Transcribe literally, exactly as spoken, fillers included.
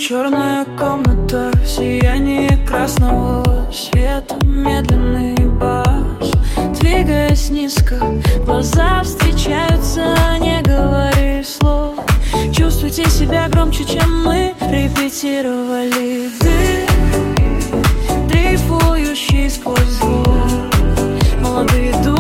Черная комната, сияние красного света, медленный бас, двигаясь низко, глаза встречаются, не говори слов. Чувствуйте себя громче, чем мы репетировали. Ты, дрейфующий сквозь звук, молодые души